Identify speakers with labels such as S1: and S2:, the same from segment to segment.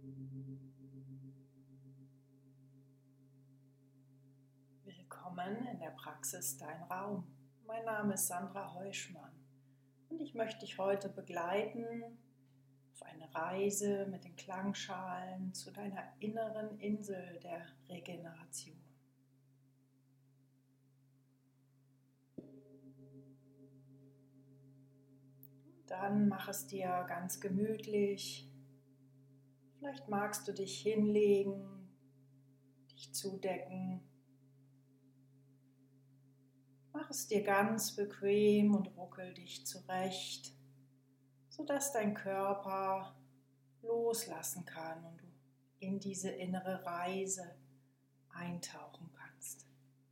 S1: Willkommen in der Praxis Dein Raum. Mein Name ist Sandra Heuschmann und ich möchte dich heute begleiten auf eine Reise mit den Klangschalen zu deiner inneren Insel der Regeneration. Dann mach es dir ganz gemütlich. Vielleicht magst du dich hinlegen, dich zudecken. Mach es dir ganz bequem und ruckel dich zurecht, sodass dein Körper loslassen kann und du in diese innere Reise eintauchen kannst.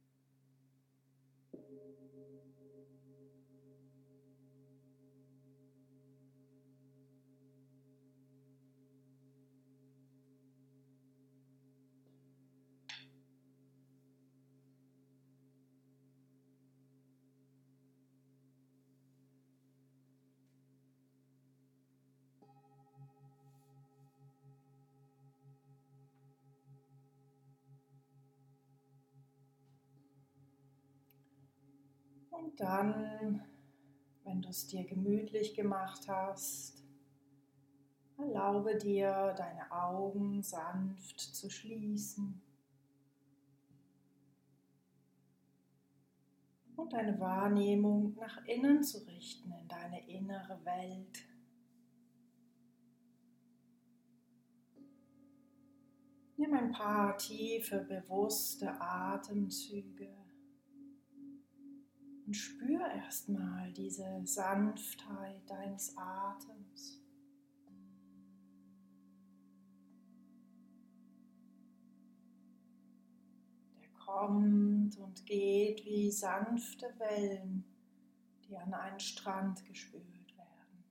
S1: Und dann, wenn du es dir gemütlich gemacht hast, erlaube dir, deine Augen sanft zu schließen und deine Wahrnehmung nach innen zu richten, in deine innere Welt. Nimm ein paar tiefe, bewusste Atemzüge. Und spür erstmal diese Sanftheit deines Atems. Der kommt und geht wie sanfte Wellen, die an einen Strand gespült werden.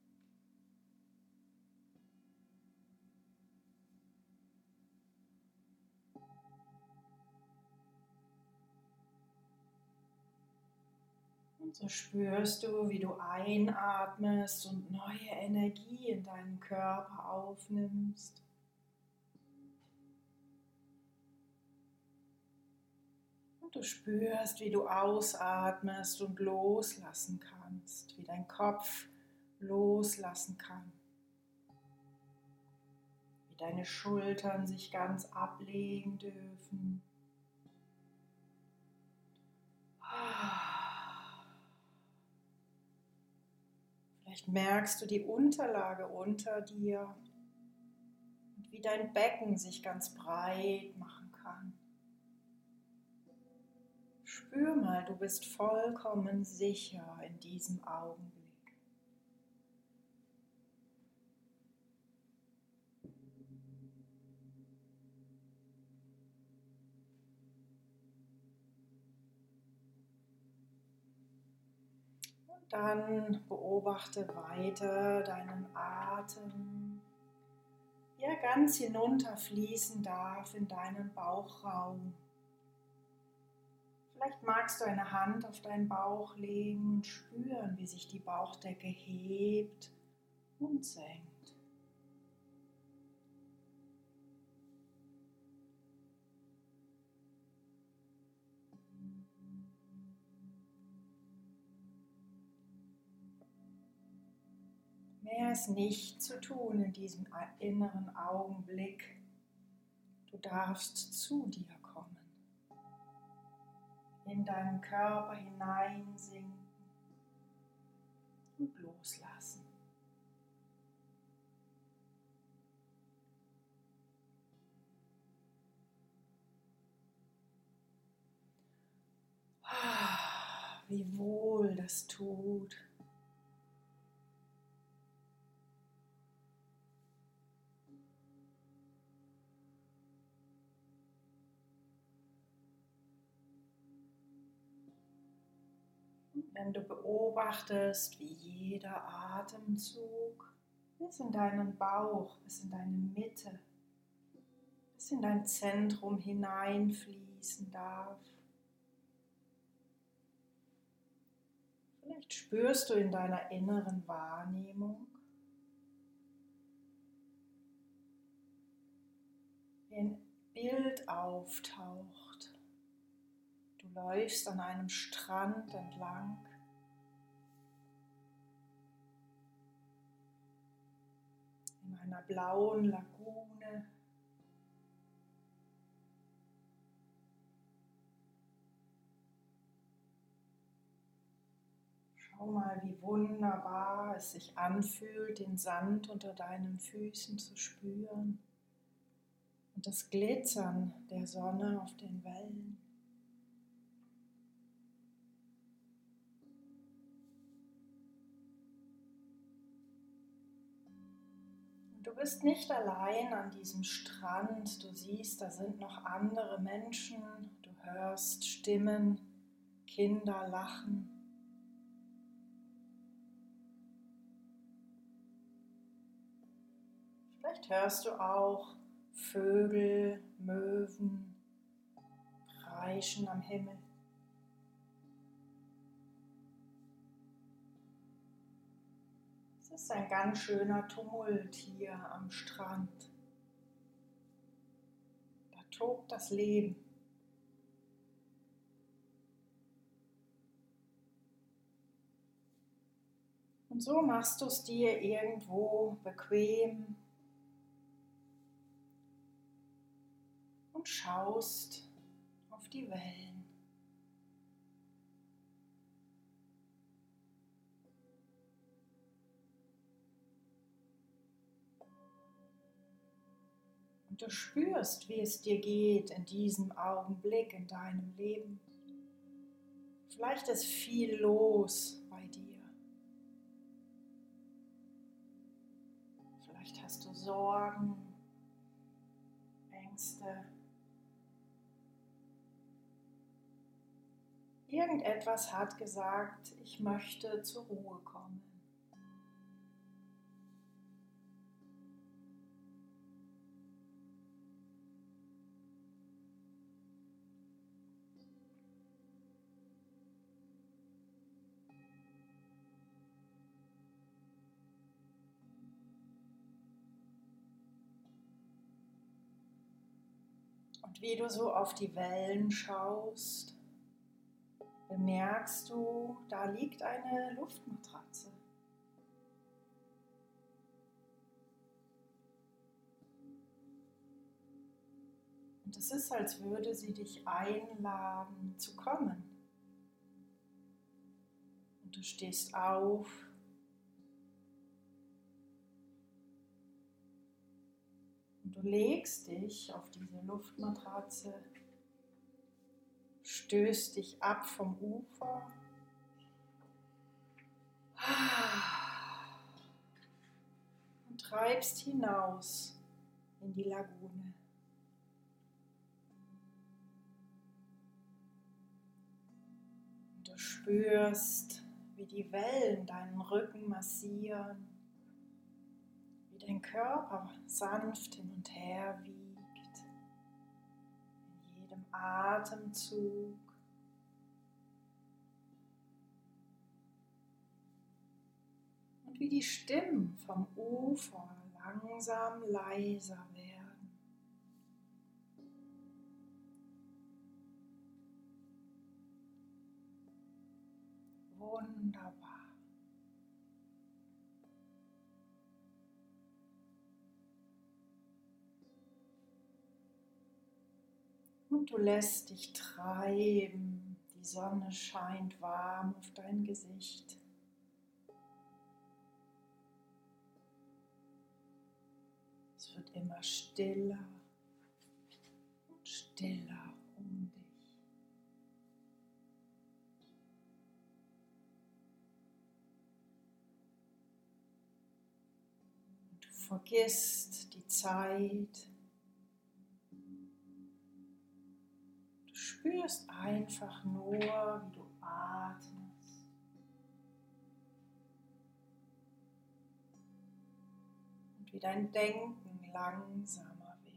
S1: Und so spürst du, wie du einatmest und neue Energie in deinen Körper aufnimmst. Und du spürst, wie du ausatmest und loslassen kannst, wie dein Kopf loslassen kann, wie deine Schultern sich ganz ablegen dürfen. Vielleicht merkst du die Unterlage unter dir und wie dein Becken sich ganz breit machen kann. Spür mal, du bist vollkommen sicher in diesem Augenblick. Und dann beobachte weiter deinen Atem, wie er ganz hinunter fließen darf in deinen Bauchraum. Vielleicht magst du eine Hand auf deinen Bauch legen und spüren, wie sich die Bauchdecke hebt und senkt. Mehr ist nicht zu tun in diesem inneren Augenblick. Du darfst zu dir kommen, in deinen Körper hineinsinken und loslassen. Wie wohl das tut. Wenn du beobachtest, wie jeder Atemzug bis in deinen Bauch, bis in deine Mitte, bis in dein Zentrum hineinfließen darf. Vielleicht spürst du in deiner inneren Wahrnehmung, wie ein Bild auftaucht. Du läufst an einem Strand entlang. In einer blauen Lagune. Schau mal, wie wunderbar es sich anfühlt, den Sand unter deinen Füßen zu spüren und das Glitzern der Sonne auf den Wellen. Und du bist nicht allein an diesem Strand. Du siehst, da sind noch andere Menschen. Du hörst Stimmen, Kinder lachen. Vielleicht hörst du auch Vögel, Möwen kreischen am Himmel. Es ist ein ganz schöner Tumult hier am Strand. Da tobt das Leben. Und so machst du es dir irgendwo bequem und schaust auf die Wellen. Und du spürst, wie es dir geht in diesem Augenblick in deinem Leben. Vielleicht ist viel los bei dir. Vielleicht hast du Sorgen, Ängste. Irgendetwas hat gesagt, ich möchte zur Ruhe kommen. Und wie du so auf die Wellen schaust, bemerkst du, da liegt eine Luftmatratze. Und es ist, als würde sie dich einladen zu kommen. Und du stehst auf. Und du legst dich auf diese Luftmatratze, stößt dich ab vom Ufer und treibst hinaus in die Lagune. Und du spürst, wie die Wellen deinen Rücken massieren, wie dein Körper sanft hin und her wiegt, in jedem Atemzug. Und wie die Stimmen vom Ufer langsam leiser werden. Wunderbar. Und du lässt dich treiben, die Sonne scheint warm auf dein Gesicht. Es wird immer stiller und stiller um dich. Und du vergisst die Zeit. Du spürst einfach nur, wie du atmest. Und wie dein Denken langsamer wird.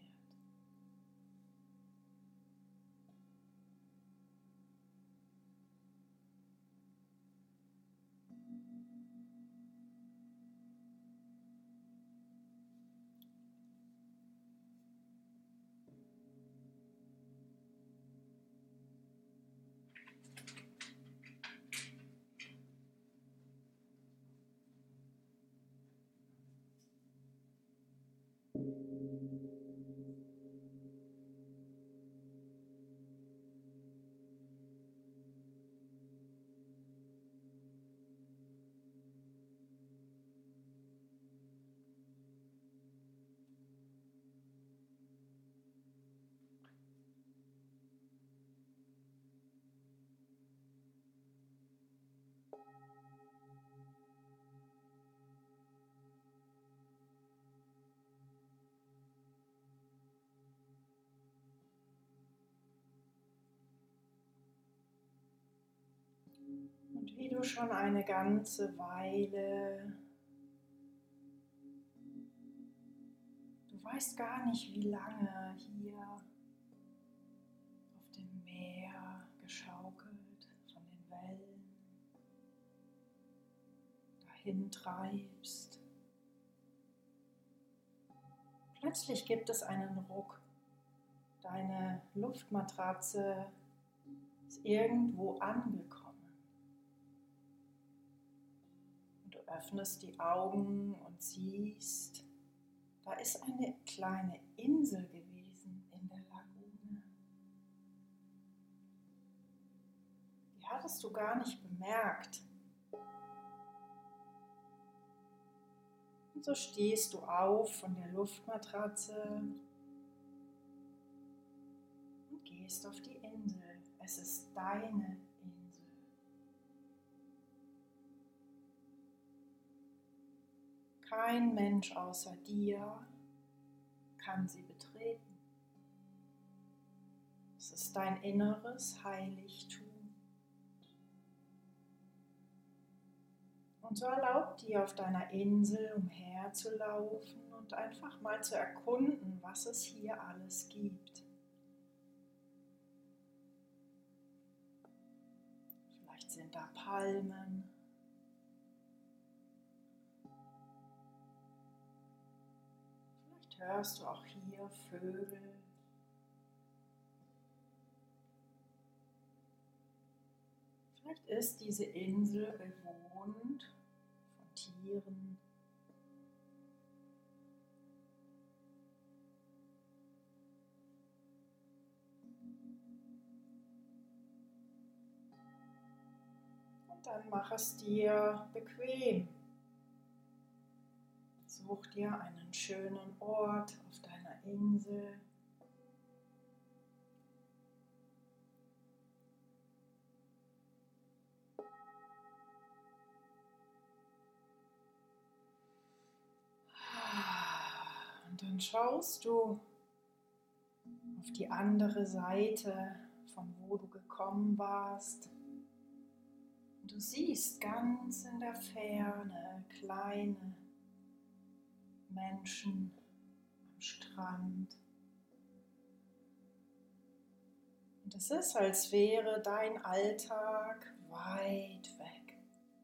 S1: Und wie du schon eine ganze Weile, du weißt gar nicht, wie lange hier auf dem Meer geschaukelt von den Wellen dahin treibst. Plötzlich gibt es einen Ruck. Deine Luftmatratze ist irgendwo angekommen. Und du öffnest die Augen und siehst, da ist eine kleine Insel gewesen in der Lagune. Die hattest du gar nicht bemerkt. Und so stehst du auf von der Luftmatratze und gehst auf die Insel. Es ist deine Insel. Kein Mensch außer dir kann sie betreten. Es ist dein inneres Heiligtum. Und so erlaub dir, auf deiner Insel umherzulaufen und einfach mal zu erkunden, was es hier alles gibt. Vielleicht sind da Palmen. Vielleicht hörst du auch hier Vögel. Vielleicht ist diese Insel bewohnt von Tieren. Und dann mach es dir bequem. Such dir einen schönen Ort auf deiner Insel. Und dann schaust du auf die andere Seite, von wo du gekommen warst. Und du siehst ganz in der Ferne kleine Menschen am Strand. Und es ist, als wäre dein Alltag weit weg.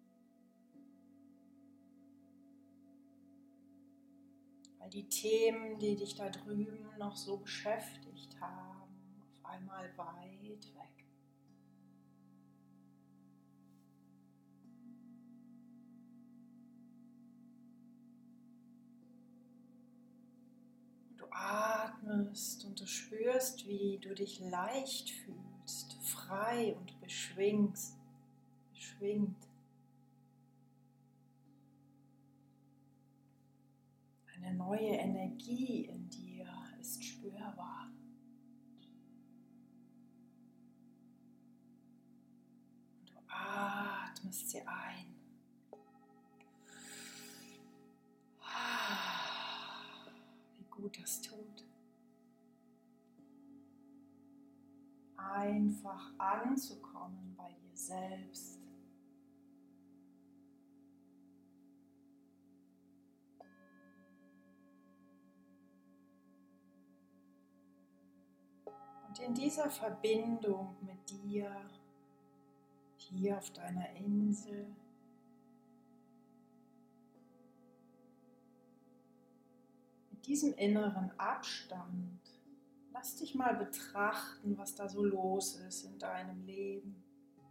S1: Weil die Themen, die dich da drüben noch so beschäftigt haben, auf einmal weit weg. Und du atmest und du spürst, wie du dich leicht fühlst, frei und beschwingt. Eine neue Energie in dir ist spürbar. Und du atmest sie ein. Wie gut das tut. Einfach anzukommen bei dir selbst. Und in dieser Verbindung mit dir, hier auf deiner Insel, mit diesem inneren Abstand, lass dich mal betrachten, was da so los ist in deinem Leben.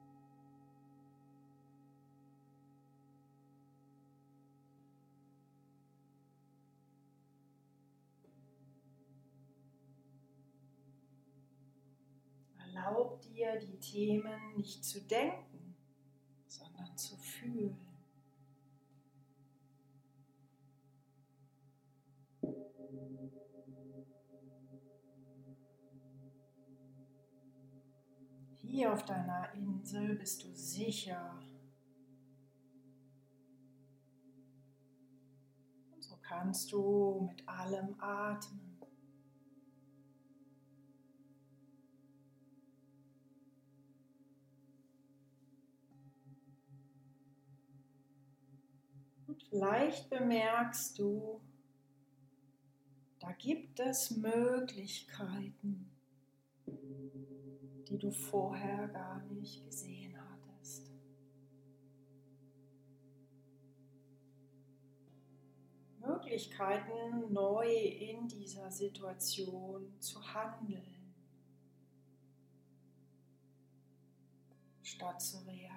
S1: Erlaub dir, die Themen nicht zu denken, sondern zu fühlen. Hier auf deiner Insel bist du sicher. Und so kannst du mit allem atmen. Vielleicht bemerkst du, da gibt es Möglichkeiten, die du vorher gar nicht gesehen hattest. Möglichkeiten, neu in dieser Situation zu handeln, statt zu reagieren.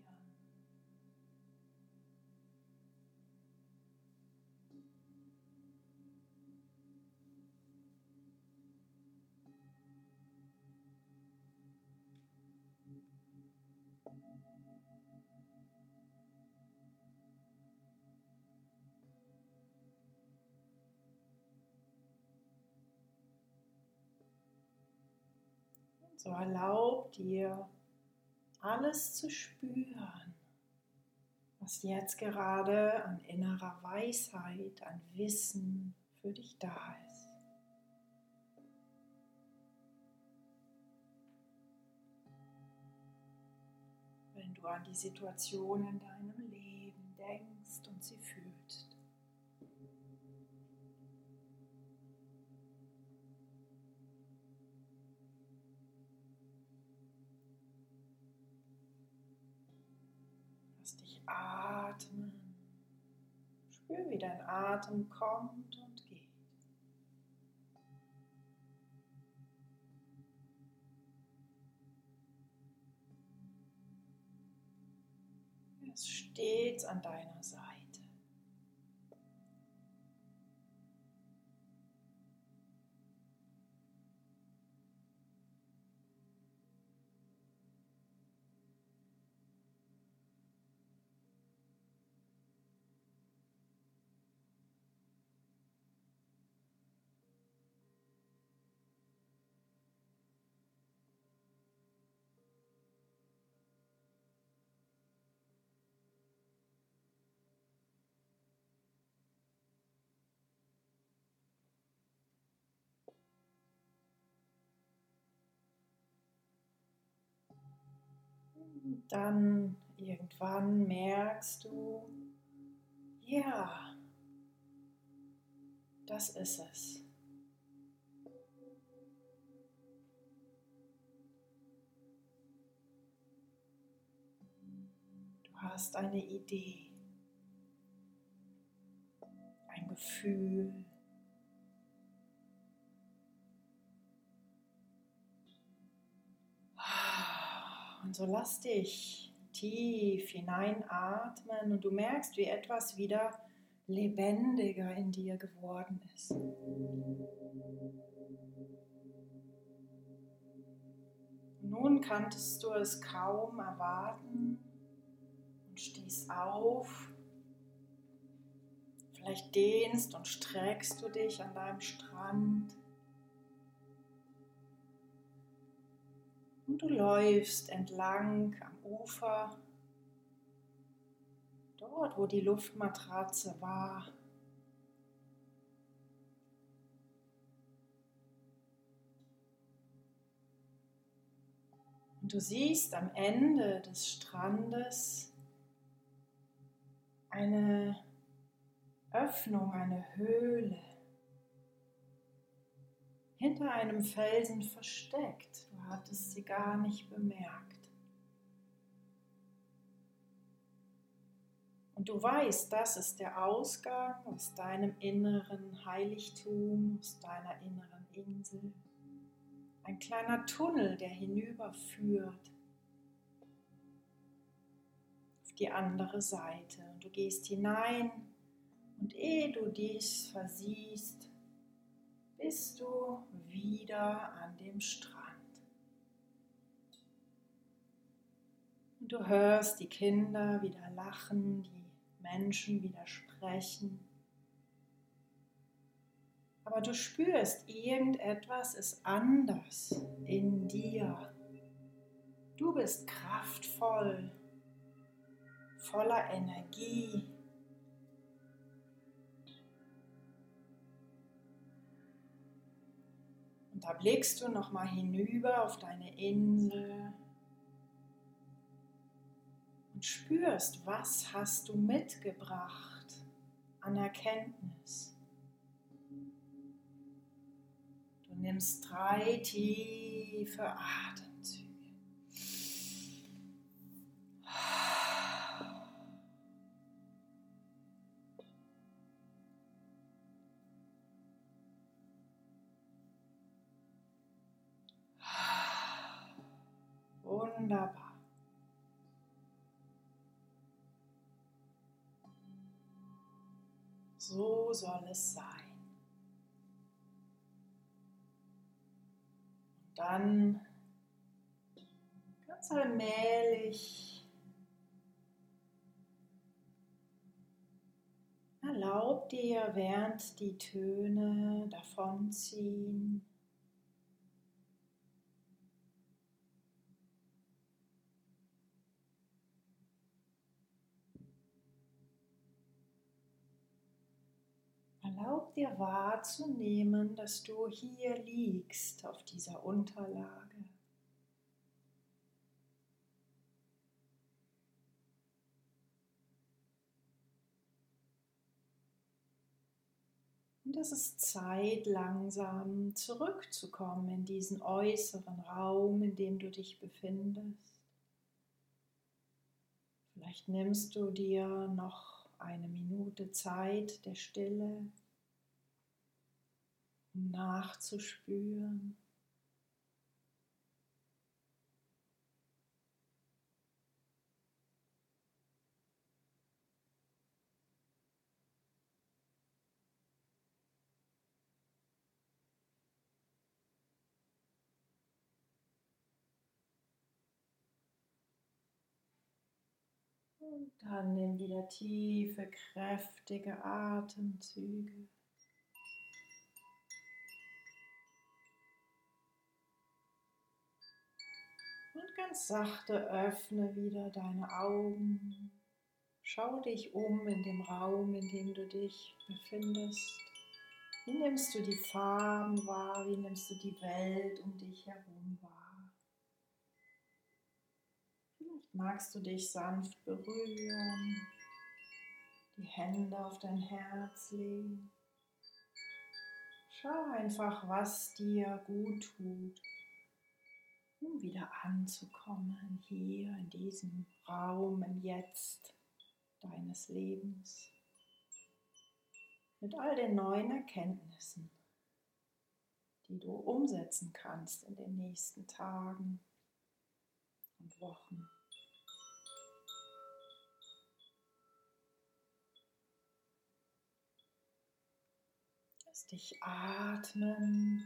S1: So erlaub dir, alles zu spüren, was jetzt gerade an innerer Weisheit, an Wissen für dich da ist. Wenn du an die Situation in deinem Leben denkst und sie fühlst. Lass dich atmen. Spür, wie dein Atem kommt und geht. Er ist stets an deiner Seite. Dann irgendwann merkst du, ja, das ist es. Du hast eine Idee, ein Gefühl. Und so lass dich tief hineinatmen und du merkst, wie etwas wieder lebendiger in dir geworden ist. Nun kanntest du es kaum erwarten und stehst auf. Vielleicht dehnst und streckst du dich an deinem Strand. Und du läufst entlang am Ufer, dort wo die Luftmatratze war. Und du siehst am Ende des Strandes eine Öffnung, eine Höhle, hinter einem Felsen versteckt. Du hattest sie gar nicht bemerkt. Und du weißt, das ist der Ausgang aus deinem inneren Heiligtum, aus deiner inneren Insel. Ein kleiner Tunnel, der hinüberführt auf die andere Seite. Und du gehst hinein und ehe du dies versiehst, bist du wieder an dem Strand. Und du hörst die Kinder wieder lachen, die Menschen wieder sprechen. Aber du spürst, irgendetwas ist anders in dir. Du bist kraftvoll, voller Energie. Und da blickst du nochmal hinüber auf deine Insel und spürst, was hast du mitgebracht? an Erkenntnis. Du nimmst 3 tiefe Atemzüge. Wunderbar. So soll es sein. Und dann ganz allmählich erlaub dir, während die Töne davonziehen, erlaub dir wahrzunehmen, dass du hier liegst auf dieser Unterlage. Und es ist Zeit, langsam zurückzukommen in diesen äußeren Raum, in dem du dich befindest. Vielleicht nimmst du dir noch eine Minute Zeit der Stille, um nachzuspüren. Und dann nimm wieder tiefe, kräftige Atemzüge. Und ganz sachte öffne wieder deine Augen. Schau dich um in dem Raum, in dem du dich befindest. Wie nimmst du die Farben wahr? Wie nimmst du die Welt um dich herum wahr? Vielleicht magst du dich sanft berühren, die Hände auf dein Herz legen. Schau einfach, was dir gut tut, um wieder anzukommen hier in diesem Raum, im Jetzt deines Lebens. Mit all den neuen Erkenntnissen, die du umsetzen kannst in den nächsten Tagen und Wochen. Lass dich atmen.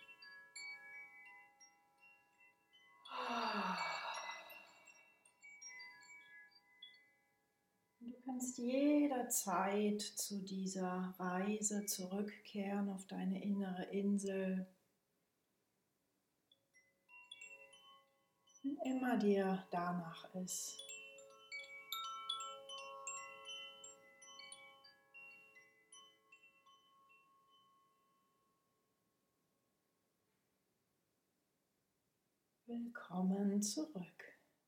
S1: Du kannst jederzeit zu dieser Reise zurückkehren auf deine innere Insel, wenn immer dir danach ist. Willkommen zurück.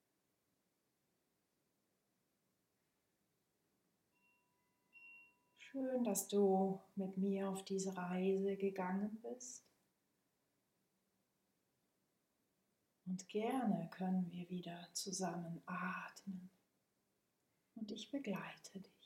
S1: Schön, dass du mit mir auf diese Reise gegangen bist. Und gerne können wir wieder zusammen atmen. Und ich begleite dich.